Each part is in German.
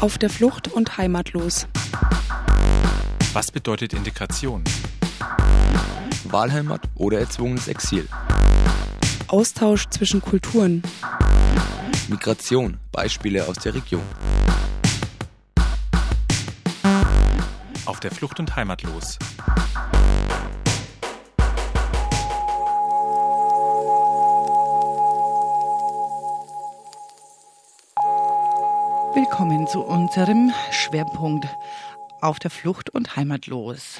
Auf der Flucht und heimatlos. Was bedeutet Integration? Wahlheimat oder erzwungenes Exil. Austausch zwischen Kulturen. Migration, Beispiele aus der Region. Auf der Flucht und heimatlos. Willkommen zu unserem Schwerpunkt auf der Flucht und heimatlos.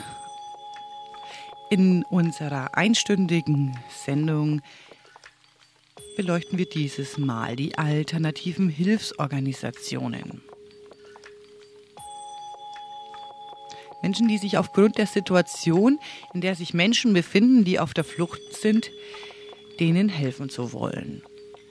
In unserer einstündigen Sendung beleuchten wir dieses Mal die alternativen Hilfsorganisationen. Menschen, die sich aufgrund der Situation, in der sich Menschen befinden, die auf der Flucht sind, denen helfen zu wollen.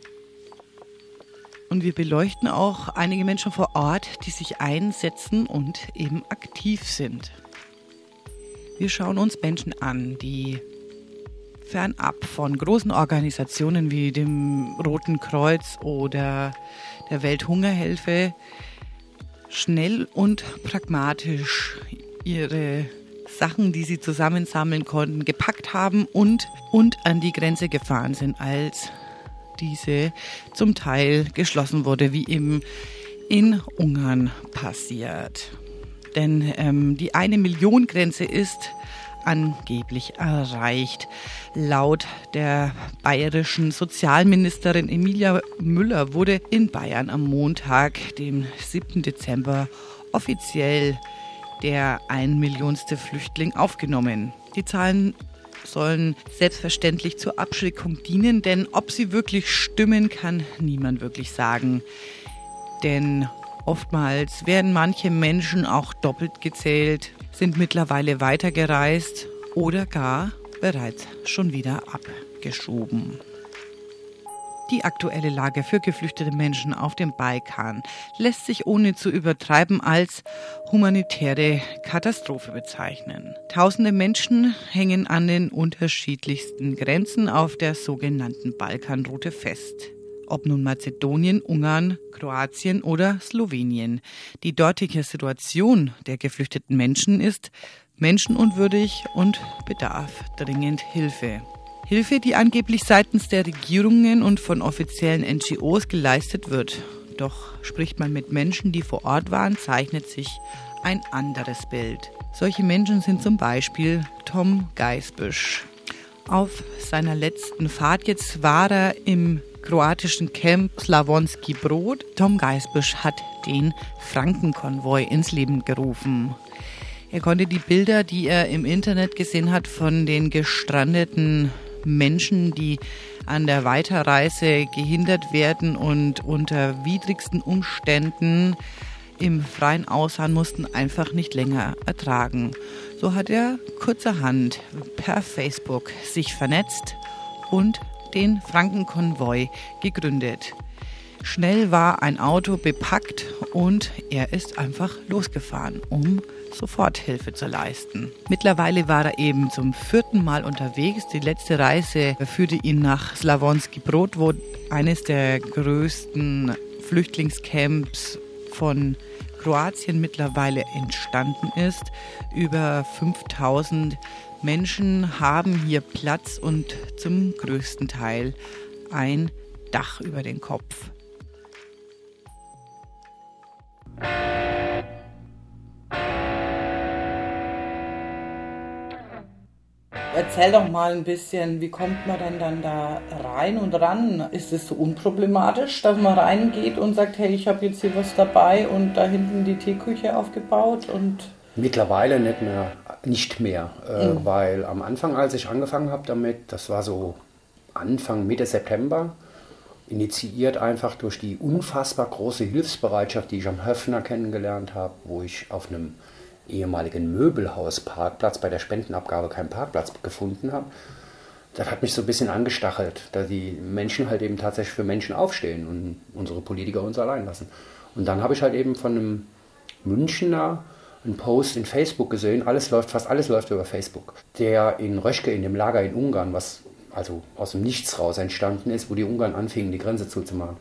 Und wir beleuchten auch einige Menschen vor Ort, die sich einsetzen und eben aktiv sind. Wir schauen uns Menschen an, die fernab von großen Organisationen wie dem Roten Kreuz oder der Welthungerhilfe schnell und pragmatisch ihre Sachen, die sie zusammensammeln konnten, gepackt haben und an die Grenze gefahren sind, als diese zum Teil geschlossen wurde, wie eben in Ungarn passiert. Denn die 1-Million-Grenze ist angeblich erreicht. Laut der bayerischen Sozialministerin Emilia Müller wurde in Bayern am Montag, dem 7. Dezember, offiziell der 1 Millionste Flüchtling aufgenommen. Die Zahlen sollen selbstverständlich zur Abschreckung dienen, denn ob sie wirklich stimmen, kann niemand wirklich sagen. Denn oftmals werden manche Menschen auch doppelt gezählt, sind mittlerweile weitergereist oder gar bereits schon wieder abgeschoben. Die aktuelle Lage für geflüchtete Menschen auf dem Balkan lässt sich ohne zu übertreiben als humanitäre Katastrophe bezeichnen. Tausende Menschen hängen an den unterschiedlichsten Grenzen auf der sogenannten Balkanroute fest. Ob nun Mazedonien, Ungarn, Kroatien oder Slowenien. Die dortige Situation der geflüchteten Menschen ist menschenunwürdig und bedarf dringend Hilfe. Hilfe, die angeblich seitens der Regierungen und von offiziellen NGOs geleistet wird. Doch spricht man mit Menschen, die vor Ort waren, zeichnet sich ein anderes Bild. Solche Menschen sind zum Beispiel Tom Geisbüsch. Auf seiner letzten Fahrt jetzt war er im kroatischen Camp Slavonski Brod. Tom Geisbüsch hat den Frankenkonvoi ins Leben gerufen. Er konnte die Bilder, die er im Internet gesehen hat, von den gestrandeten Menschen, die an der Weiterreise gehindert werden und unter widrigsten Umständen im Freien ausharren mussten, einfach nicht länger ertragen. So hat er kurzerhand per Facebook sich vernetzt und den Frankenkonvoi gegründet. Schnell war ein Auto bepackt und er ist einfach losgefahren, um Soforthilfe zu leisten. Mittlerweile war er eben zum 4. Mal unterwegs. Die letzte Reise führte ihn nach Slavonski Brod, wo eines der größten Flüchtlingscamps von Kroatien mittlerweile entstanden ist. Über 5000 Menschen haben hier Platz und zum größten Teil ein Dach über den Kopf. Erzähl doch mal ein bisschen, wie kommt man denn dann da rein und ran? Ist es so unproblematisch, dass man reingeht und sagt, hey, ich habe jetzt hier was dabei und da hinten die Teeküche aufgebaut? Und mittlerweile nicht mehr, weil am Anfang, als ich angefangen habe damit, das war so Anfang, Mitte September, initiiert einfach durch die unfassbar große Hilfsbereitschaft, die ich am Höffner kennengelernt habe, wo ich auf einem ehemaligen Möbelhausparkplatz bei der Spendenabgabe keinen Parkplatz gefunden habe. Das hat mich so ein bisschen angestachelt, da die Menschen halt eben tatsächlich für Menschen aufstehen und unsere Politiker uns allein lassen. Und dann habe ich halt eben von einem Münchner einen Post in Facebook gesehen, fast alles läuft über Facebook, der in Röschke, in dem Lager in Ungarn, was also aus dem Nichts raus entstanden ist, wo die Ungarn anfingen, die Grenze zuzumachen.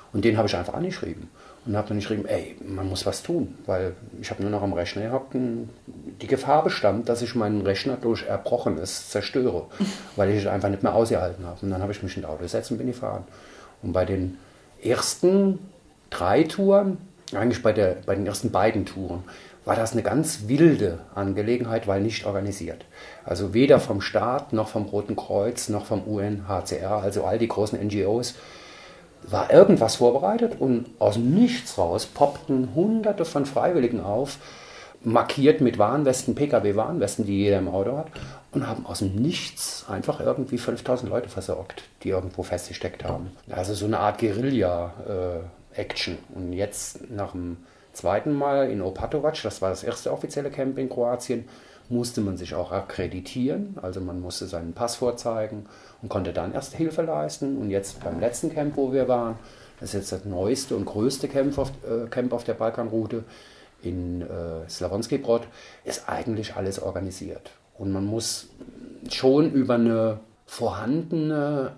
Und den habe ich einfach angeschrieben. Und habe dann geschrieben, man muss was tun, weil ich habe nur noch am Rechner gehabt und die Gefahr bestand, dass ich meinen Rechner durch Erbrochenes zerstöre, weil ich es einfach nicht mehr ausgehalten habe. Und dann habe ich mich in das Auto gesetzt und bin gefahren. Und bei den ersten 3 Touren, eigentlich bei den ersten beiden Touren, war das eine ganz wilde Angelegenheit, weil nicht organisiert. Also weder vom Staat, noch vom Roten Kreuz, noch vom UNHCR, also all die großen NGOs, war irgendwas vorbereitet und aus dem Nichts raus poppten Hunderte von Freiwilligen auf, markiert mit Warnwesten, PKW-Warnwesten, die jeder im Auto hat, und haben aus dem Nichts einfach irgendwie 5000 Leute versorgt, die irgendwo festgesteckt haben. Also so eine Art Guerilla-Action. Und jetzt nach dem zweiten Mal in Opatovac, das war das erste offizielle Camp in Kroatien, musste man sich auch akkreditieren, also man musste seinen Pass vorzeigen und konnte dann erst Hilfe leisten. Und jetzt beim letzten Camp, wo wir waren, das ist jetzt das neueste und größte Camp auf der Balkanroute in Slavonski Brod, ist eigentlich alles organisiert. Und man muss schon über eine vorhandene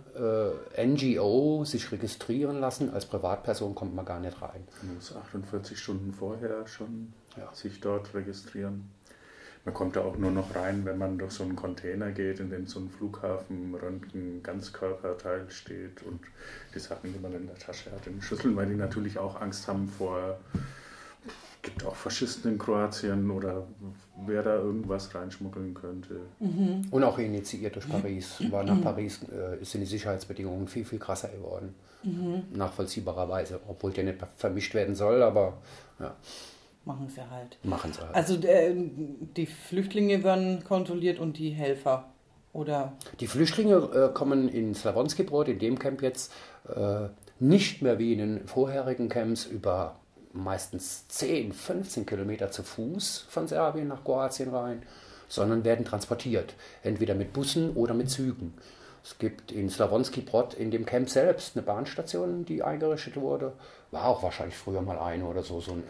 NGO sich registrieren lassen. Als Privatperson kommt man gar nicht rein. Man muss 48 Stunden vorher schon sich dort registrieren. Man kommt da auch nur noch rein, wenn man durch so einen Container geht, in dem so ein Flughafen-Röntgen-Ganzkörperteil steht und die Sachen, die man in der Tasche hat, in den Schüsseln, weil die natürlich auch Angst haben vor, gibt auch Faschisten in Kroatien oder wer da irgendwas reinschmuggeln könnte. Und auch initiiert durch Paris. War nach Paris sind die Sicherheitsbedingungen viel, viel krasser geworden. Nachvollziehbarerweise, obwohl der nicht vermischt werden soll, aber ja. Machen sie halt. Also die Flüchtlinge werden kontrolliert und die Helfer, oder? Die Flüchtlinge kommen in Slavonski Brod, in dem Camp jetzt, nicht mehr wie in den vorherigen Camps über meistens 10, 15 Kilometer zu Fuß von Serbien nach Kroatien rein, sondern werden transportiert, entweder mit Bussen oder mit Zügen. Es gibt in Slavonski Brod in dem Camp selbst eine Bahnstation, die eingerichtet wurde. War auch wahrscheinlich früher mal eine oder so ein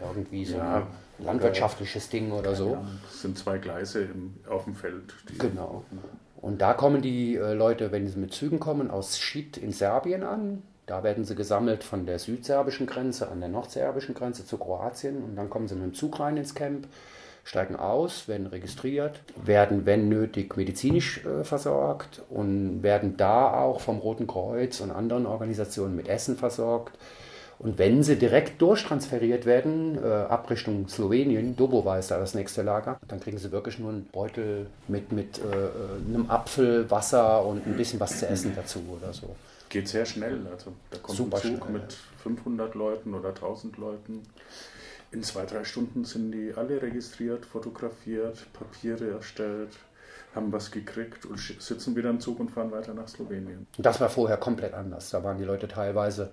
landwirtschaftliches Ding oder so. Ja, es sind 2 Gleise auf dem Feld. Genau. Und da kommen die Leute, wenn sie mit Zügen kommen, aus Schid in Serbien an. Da werden sie gesammelt von der südserbischen Grenze an der nordserbischen Grenze zu Kroatien. Und dann kommen sie mit dem Zug rein ins Camp, steigen aus, werden registriert, werden, wenn nötig, medizinisch versorgt und werden da auch vom Roten Kreuz und anderen Organisationen mit Essen versorgt. Und wenn sie direkt durchtransferiert werden, ab Richtung Slowenien, Dobova ist da das nächste Lager, dann kriegen sie wirklich nur einen Beutel mit einem Apfel, Wasser und ein bisschen was zu essen dazu oder so. Geht sehr schnell, also da kommt Super ein Zug schnell, mit 500 Leuten oder 1000 Leuten. In 2-3 Stunden sind die alle registriert, fotografiert, Papiere erstellt, haben was gekriegt und sitzen wieder im Zug und fahren weiter nach Slowenien. Das war vorher komplett anders. Da waren die Leute teilweise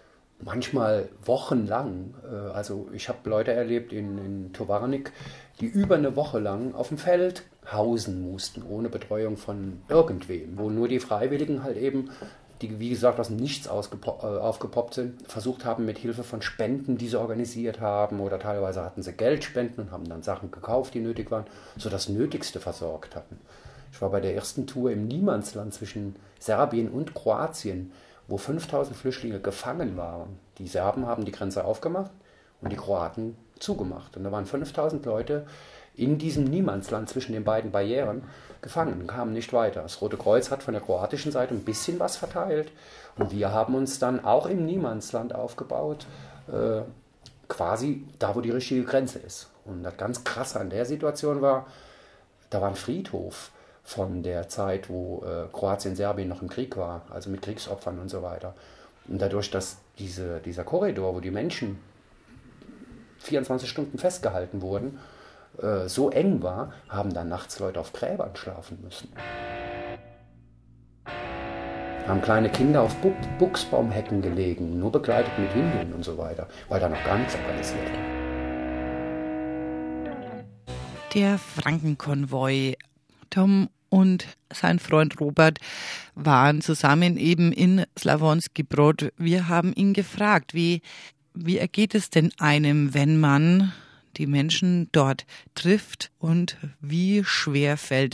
manchmal wochenlang. Also ich habe Leute erlebt in Tovarnik, die über eine Woche lang auf dem Feld hausen mussten, ohne Betreuung von irgendwem, wo nur die Freiwilligen halt eben, die wie gesagt aus dem Nichts aufgepoppt sind, versucht haben mit Hilfe von Spenden, die sie organisiert haben, oder teilweise hatten sie Geldspenden und haben dann Sachen gekauft, die nötig waren, so das Nötigste versorgt hatten. Ich war bei der ersten Tour im Niemandsland zwischen Serbien und Kroatien, wo 5000 Flüchtlinge gefangen waren. Die Serben haben die Grenze aufgemacht und die Kroaten zugemacht. Und da waren 5000 Leute in diesem Niemandsland zwischen den beiden Barrieren gefangen und kamen nicht weiter. Das Rote Kreuz hat von der kroatischen Seite ein bisschen was verteilt und wir haben uns dann auch im Niemandsland aufgebaut, quasi da, wo die richtige Grenze ist. Und das ganz Krasse an der Situation war, da war ein Friedhof von der Zeit, wo Kroatien, Serbien noch im Krieg war, also mit Kriegsopfern und so weiter. Und dadurch, dass dieser Korridor, wo die Menschen 24 Stunden festgehalten wurden, so eng war, haben dann nachts Leute auf Gräbern schlafen müssen. Haben kleine Kinder auf Buchsbaumhecken gelegen, nur begleitet mit Windeln und so weiter, weil da noch gar nichts organisiert war. Der Frankenkonvoi. Tom und sein Freund Robert waren zusammen eben in Slavonski Brod. Wir haben ihn gefragt, wie ergeht es denn einem, wenn man die Menschen dort trifft und wie schwer fällt es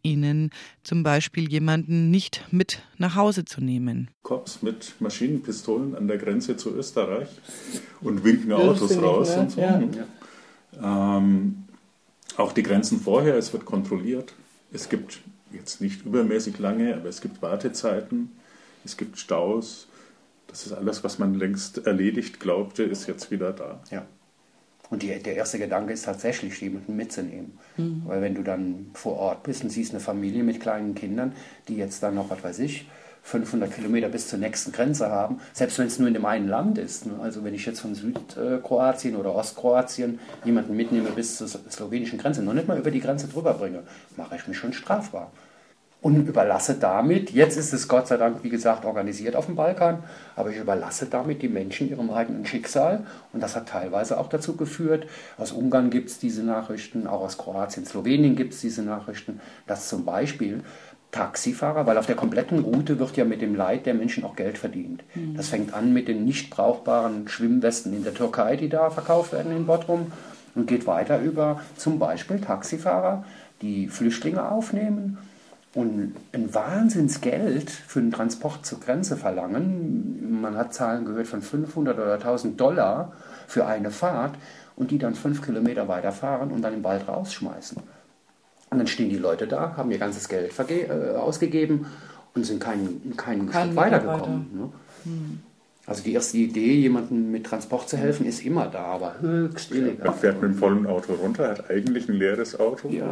Ihnen zum Beispiel jemanden nicht mit nach Hause zu nehmen? Cops mit Maschinenpistolen an der Grenze zu Österreich und winken Autos raus und so. Ja. Auch die Grenzen vorher, es wird kontrolliert. Es gibt jetzt nicht übermäßig lange, aber es gibt Wartezeiten, es gibt Staus. Das ist alles, was man längst erledigt glaubte, ist jetzt wieder da. Ja. Und der erste Gedanke ist tatsächlich, jemanden mitzunehmen. Weil wenn du dann vor Ort bist und siehst eine Familie mit kleinen Kindern, die jetzt dann noch, 500 Kilometer bis zur nächsten Grenze haben, selbst wenn es nur in dem einen Land ist. Ne? Also wenn ich jetzt von Südkroatien oder Ostkroatien jemanden mitnehme bis zur slowenischen Grenze, noch nicht mal über die Grenze drüber bringe, mache ich mich schon strafbar. Und überlasse damit, jetzt ist es Gott sei Dank, wie gesagt, organisiert auf dem Balkan, aber ich überlasse damit die Menschen ihrem eigenen Schicksal. Und das hat teilweise auch dazu geführt, aus Ungarn gibt es diese Nachrichten, auch aus Kroatien, Slowenien gibt es diese Nachrichten, dass zum Beispiel Taxifahrer, weil auf der kompletten Route wird ja mit dem Leid der Menschen auch Geld verdient. Das fängt an mit den nicht brauchbaren Schwimmwesten in der Türkei, die da verkauft werden in Bodrum, und geht weiter über zum Beispiel Taxifahrer, die Flüchtlinge aufnehmen und ein Wahnsinnsgeld für den Transport zur Grenze verlangen. Man hat Zahlen gehört von 500 oder 1000 Dollar für eine Fahrt und die dann 5 Kilometer weiterfahren und dann im Wald rausschmeißen. Und dann stehen die Leute da, haben ihr ganzes Geld ausgegeben und sind keinen Schritt weitergekommen. Ne? Also die erste Idee, jemandem mit Transport zu helfen, ist immer da, aber höchst illegal. Man fährt mit dem vollen Auto runter, hat eigentlich ein leeres Auto. Ja.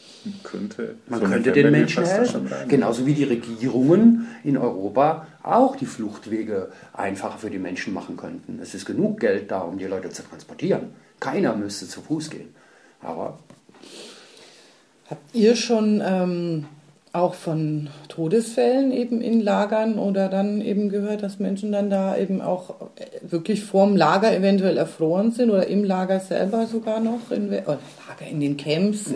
Man könnte den Menschen helfen. Genauso wie die Regierungen in Europa auch die Fluchtwege einfacher für die Menschen machen könnten. Es ist genug Geld da, um die Leute zu transportieren. Keiner müsste zu Fuß gehen. Aber habt ihr schon auch von Todesfällen eben in Lagern oder dann eben gehört, dass Menschen dann da eben auch wirklich vorm Lager eventuell erfroren sind oder im Lager selber sogar noch? Lager in den Camps?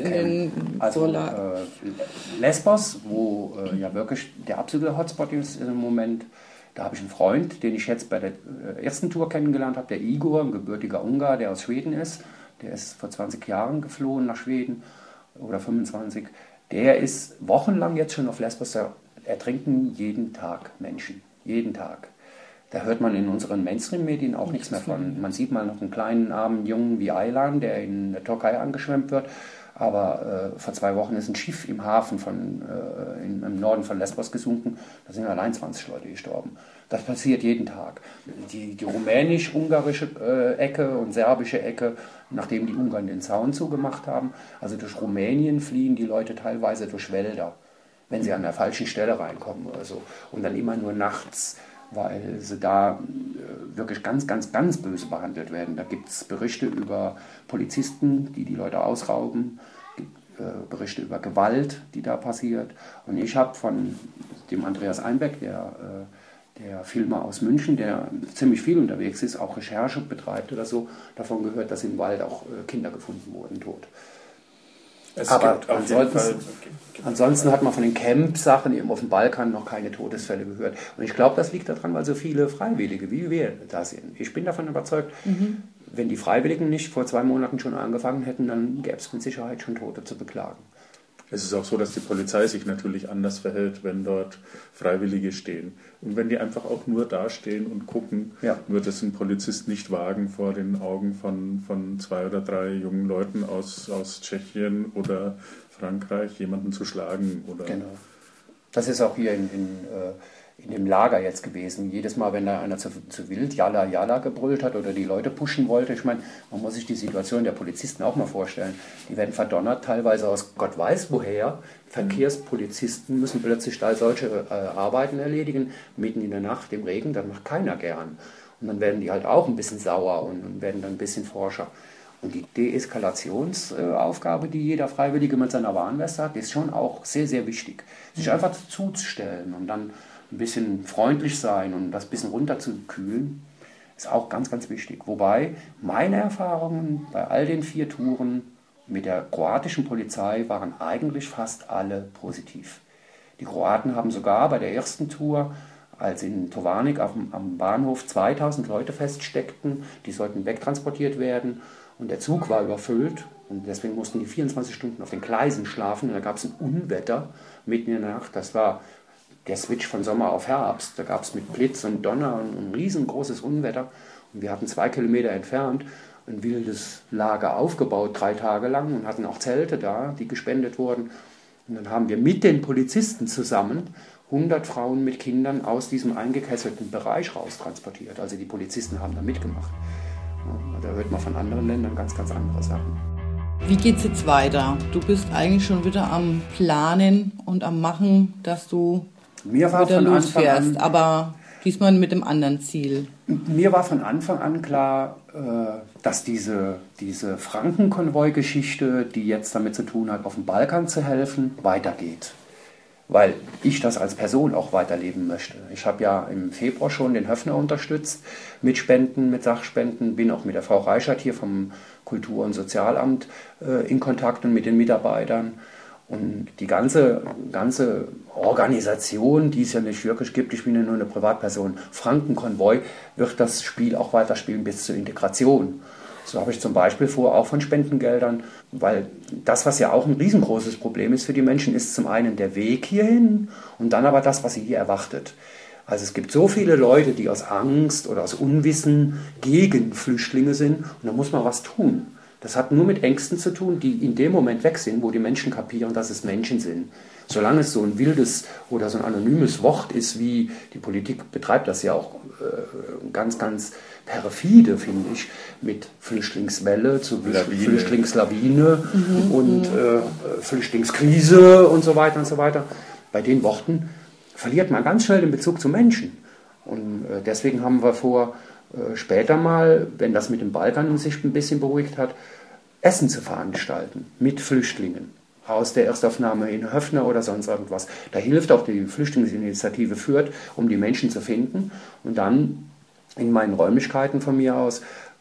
Lesbos, wo ja wirklich der absolute Hotspot ist im Moment. Da habe ich einen Freund, den ich jetzt bei der ersten Tour kennengelernt habe, der Igor, ein gebürtiger Ungar, der aus Schweden ist. Der ist vor 20 Jahren geflohen nach Schweden oder 25. Der ist wochenlang jetzt schon auf Lesbos, da ertrinken jeden Tag Menschen. Jeden Tag. Da hört man in unseren Mainstream-Medien auch nichts mehr von. Man sieht mal noch einen kleinen armen Jungen wie Aylan, der in der Türkei angeschwemmt wird. Aber vor 2 Wochen ist ein Schiff im Hafen im Norden von Lesbos gesunken. Da sind allein 20 Leute gestorben. Das passiert jeden Tag. Die rumänisch-ungarische Ecke und serbische Ecke, nachdem die Ungarn den Zaun zugemacht haben, also durch Rumänien fliehen die Leute teilweise durch Wälder, wenn sie an der falschen Stelle reinkommen oder so. Und dann immer nur nachts, weil sie da wirklich ganz, ganz, ganz böse behandelt werden. Da gibt es Berichte über Polizisten, die Leute ausrauben, Berichte über Gewalt, die da passiert. Und ich habe von dem Andreas Einbeck, der Filmer aus München, der ziemlich viel unterwegs ist, auch Recherche betreibt oder so, davon gehört, dass im Wald auch Kinder gefunden wurden, tot. Aber ansonsten hat man von den Camp-Sachen eben auf dem Balkan noch keine Todesfälle gehört. Und ich glaube, das liegt daran, weil so viele Freiwillige wie wir da sind. Ich bin davon überzeugt, wenn die Freiwilligen nicht vor 2 Monaten schon angefangen hätten, dann gäbe es mit Sicherheit schon Tote zu beklagen. Es ist auch so, dass die Polizei sich natürlich anders verhält, wenn dort Freiwillige stehen. Und wenn die einfach auch nur dastehen und gucken, wird es ein Polizist nicht wagen, vor den Augen von 2 oder 3 jungen Leuten aus Tschechien oder Frankreich jemanden zu schlagen. Oder genau. Das ist auch hier in dem Lager jetzt gewesen. Jedes Mal, wenn da einer zu wild Jalla, Jalla gebrüllt hat oder die Leute pushen wollte, ich meine, man muss sich die Situation der Polizisten auch mal vorstellen. Die werden verdonnert, teilweise aus Gott weiß woher. Verkehrspolizisten müssen plötzlich da solche Arbeiten erledigen, mitten in der Nacht, im Regen, das macht keiner gern. Und dann werden die halt auch ein bisschen sauer und werden dann ein bisschen forscher. Und die Deeskalationsaufgabe, die jeder Freiwillige mit seiner Warnweste hat, ist schon auch sehr, sehr wichtig. Sich einfach zuzustellen und dann ein bisschen freundlich sein und das ein bisschen runterzukühlen, ist auch ganz, ganz wichtig. Wobei meine Erfahrungen bei all den 4 Touren mit der kroatischen Polizei waren eigentlich fast alle positiv. Die Kroaten haben sogar bei der ersten Tour, als in Tovarnik am Bahnhof 2000 Leute feststeckten, die sollten wegtransportiert werden und der Zug war überfüllt und deswegen mussten die 24 Stunden auf den Gleisen schlafen und da gab es ein Unwetter mitten in der Nacht. Das war der Switch von Sommer auf Herbst. Da gab es mit Blitz und Donner ein riesengroßes Unwetter und wir hatten 2 Kilometer entfernt ein wildes Lager aufgebaut, 3 Tage lang und hatten auch Zelte da, die gespendet wurden. Und dann haben wir mit den Polizisten zusammen 100 Frauen mit Kindern aus diesem eingekesselten Bereich raustransportiert. Also die Polizisten haben da mitgemacht. Ja, da hört man von anderen Ländern ganz, ganz andere Sachen. Wie geht's jetzt weiter? Du bist eigentlich schon wieder am Planen und am Machen, dass du wieder losfährst, aber diesmal mit dem anderen Ziel. Mir war von Anfang an klar, dass diese Frankenkonvoi-Geschichte, die jetzt damit zu tun hat, auf dem Balkan zu helfen, weitergeht. Weil ich das als Person auch weiterleben möchte. Ich habe ja im Februar schon den Höffner unterstützt mit Spenden, mit Sachspenden, bin auch mit der Frau Reichert hier vom Kultur- und Sozialamt in Kontakt und mit den Mitarbeitern. Und die ganze Organisation, die es ja nicht wirklich gibt, ich bin ja nur eine Privatperson, Frankenkonvoi, wird das Spiel auch weiterspielen bis zur Integration. So habe ich zum Beispiel vor, auch von Spendengeldern, weil das, was ja auch ein riesengroßes Problem ist für die Menschen, ist zum einen der Weg hierhin und dann aber das, was sie hier erwartet. Also es gibt so viele Leute, die aus Angst oder aus Unwissen gegen Flüchtlinge sind und da muss man was tun. Das hat nur mit Ängsten zu tun, die in dem Moment weg sind, wo die Menschen kapieren, dass es Menschen sind. Solange es so ein wildes oder so ein anonymes Wort ist, wie die Politik betreibt das ja auch ganz, ganz perfide, finde ich, mit Flüchtlingswelle zu Flüchtlingslawine und Flüchtlingskrise und so weiter und so weiter. Bei den Worten verliert man ganz schnell den Bezug zu Menschen. Und deswegen haben wir vor, später mal, wenn das mit dem Balkan sich ein bisschen beruhigt hat, Essen zu veranstalten mit Flüchtlingen aus der Erstaufnahme in Höffner oder sonst irgendwas. Da hilft auch die Flüchtlingsinitiative Fürth, um die Menschen zu finden und dann in meinen Räumlichkeiten von mir aus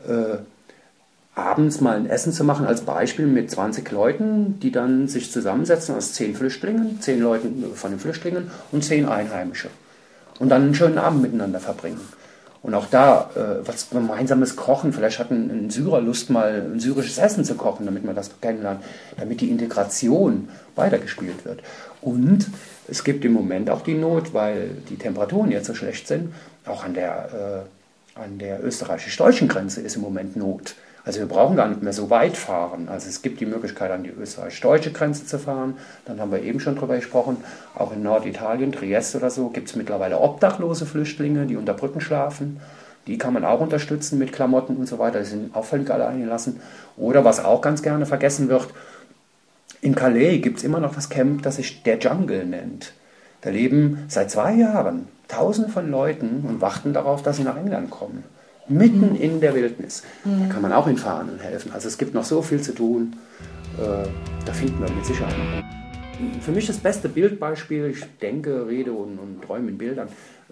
abends mal ein Essen zu machen, als Beispiel mit 20 Leuten, die dann sich zusammensetzen aus 10 Flüchtlingen, 10 Leuten von den Flüchtlingen und 10 Einheimische. Und dann einen schönen Abend miteinander verbringen. Und auch da was gemeinsames Kochen. Vielleicht hat ein Syrer Lust, mal ein syrisches Essen zu kochen, damit man das kennenlernt, damit die Integration weitergespielt wird. Und es gibt im Moment auch die Not, weil die Temperaturen jetzt so schlecht sind, auch an der österreichisch-deutschen Grenze ist im Moment Not. Also wir brauchen gar nicht mehr so weit fahren. Also es gibt die Möglichkeit, an die österreichisch-deutsche Grenze zu fahren. Dann haben wir eben schon drüber gesprochen, auch in Norditalien, Trieste oder so, gibt es mittlerweile obdachlose Flüchtlinge, die unter Brücken schlafen. Die kann man auch unterstützen mit Klamotten und so weiter. Die sind auch völlig allein gelassen. Oder was auch ganz gerne vergessen wird, in Calais gibt es immer noch das Camp, das sich der Jungle nennt. Da leben seit 2 Jahren Tausende von Leuten und warten darauf, dass sie nach England kommen. Mitten in der Wildnis. Da kann man auch hinfahren und helfen. Also es gibt noch so viel zu tun. Da finden wir mit Sicherheit noch. Für mich das beste Bildbeispiel, ich denke, rede und träume in Bildern,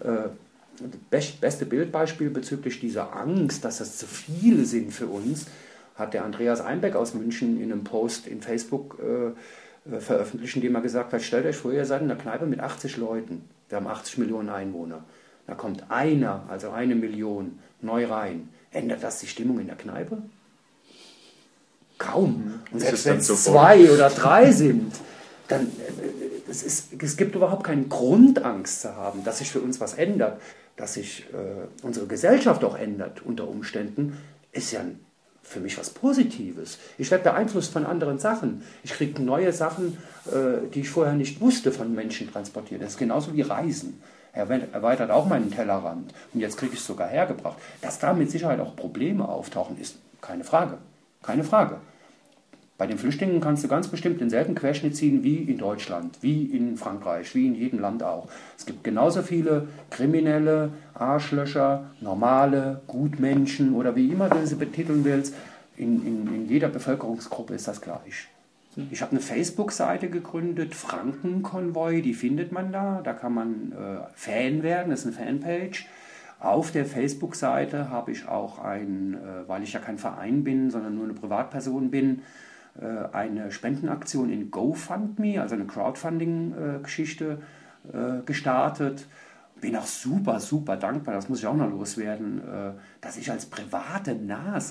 das beste Bildbeispiel bezüglich dieser Angst, dass das zu viele sind für uns, hat der Andreas Einbeck aus München in einem Post in Facebook veröffentlicht, in dem er gesagt hat, stellt euch vor, ihr seid in einer Kneipe mit 80 Leuten. Wir haben 80 Millionen Einwohner. Da kommt einer, also 1 Million, neu rein. Ändert das die Stimmung in der Kneipe? Kaum. Und selbst wenn es 2 oder 3 sind, dann es gibt überhaupt keinen Grund, Angst zu haben, dass sich für uns was ändert. Dass sich unsere Gesellschaft auch ändert unter Umständen, ist ja für mich was Positives. Ich werde beeinflusst von anderen Sachen. Ich kriege neue Sachen, die ich vorher nicht wusste, von Menschen transportiert. Das ist genauso wie Reisen. Er erweitert auch meinen Tellerrand. Und jetzt kriege ich es sogar hergebracht. Dass da mit Sicherheit auch Probleme auftauchen, ist keine Frage. Keine Frage. Bei den Flüchtlingen kannst du ganz bestimmt denselben Querschnitt ziehen wie in Deutschland, wie in Frankreich, wie in jedem Land auch. Es gibt genauso viele Kriminelle, Arschlöcher, normale, Gutmenschen oder wie immer du sie betiteln willst. In jeder Bevölkerungsgruppe ist das gleich. Ich habe eine Facebook-Seite gegründet, Frankenkonvoi, die findet man da. Da kann man Fan werden, das ist eine Fanpage. Auf der Facebook-Seite habe ich auch weil ich ja kein Verein bin, sondern nur eine Privatperson bin, eine Spendenaktion in GoFundMe, also eine Crowdfunding-Geschichte gestartet. Bin auch super, super dankbar, das muss ich auch noch loswerden, dass ich als private Nase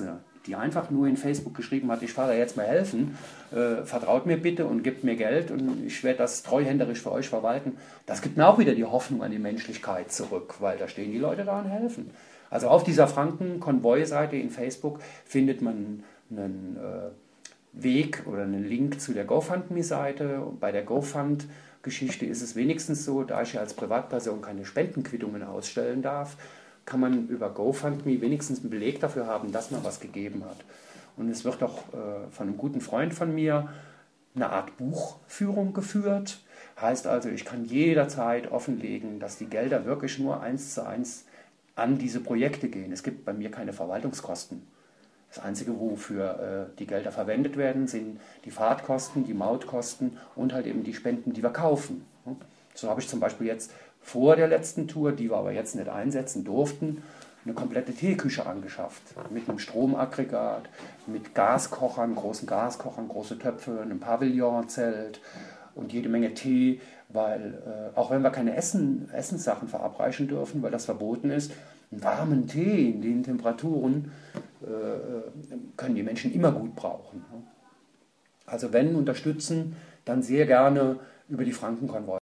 die einfach nur in Facebook geschrieben hat, ich fahre da jetzt mal helfen, vertraut mir bitte und gebt mir Geld und ich werde das treuhänderisch für euch verwalten. Das gibt mir auch wieder die Hoffnung an die Menschlichkeit zurück, weil da stehen die Leute da und helfen. Also auf dieser Franken-Konvoi-Seite in Facebook findet man einen Weg oder einen Link zu der GoFundMe-Seite. Und bei der GoFund-Geschichte ist es wenigstens so, da ich ja als Privatperson keine Spendenquittungen ausstellen darf, kann man über GoFundMe wenigstens einen Beleg dafür haben, dass man was gegeben hat. Und es wird auch von einem guten Freund von mir eine Art Buchführung geführt. Heißt also, ich kann jederzeit offenlegen, dass die Gelder wirklich nur 1:1 an diese Projekte gehen. Es gibt bei mir keine Verwaltungskosten. Das Einzige, wofür die Gelder verwendet werden, sind die Fahrtkosten, die Mautkosten und halt eben die Spenden, die wir kaufen. So habe ich zum Beispiel jetzt vor der letzten Tour, die wir aber jetzt nicht einsetzen durften, eine komplette Teeküche angeschafft. Mit einem Stromaggregat, mit Gaskochern, großen Gaskochern, große Töpfe, einem Pavillonzelt und jede Menge Tee, weil auch wenn wir keine Essenssachen verabreichen dürfen, weil das verboten ist, einen warmen Tee in den Temperaturen können die Menschen immer gut brauchen. Also wenn unterstützen, dann sehr gerne über die Frankenkonvoi.